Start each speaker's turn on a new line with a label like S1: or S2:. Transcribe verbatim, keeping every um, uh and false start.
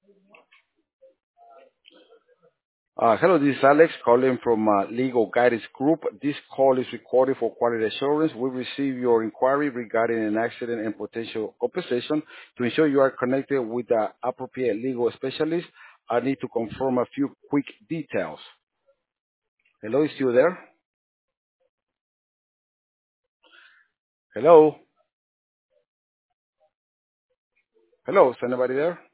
S1: Uh, hello, this is Alex calling from uh, Legal Guidance Group. This call is recorded for quality assurance. We receive your inquiry regarding an accident and potential compensation. To ensure you are connected with the appropriate legal specialist, I need to confirm a few quick details. Hello, is you there? Hello? Hello, is anybody there?